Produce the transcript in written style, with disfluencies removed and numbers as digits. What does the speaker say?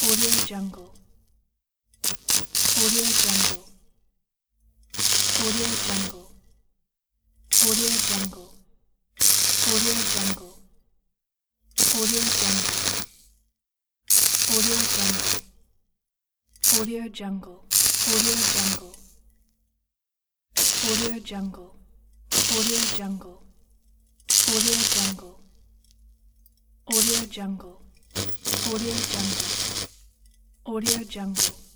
Audio Jungle. Audio Jungle. Audio Jungle. Audio Jungle. Audio Jungle. Audio Jungle. Audio Jungle. Audio Jungle. Audio Jungle. Audio Jungle. Audio Jungle. Audio Jungle. Audio Jungle. Audio Jungle. Audio Jungle.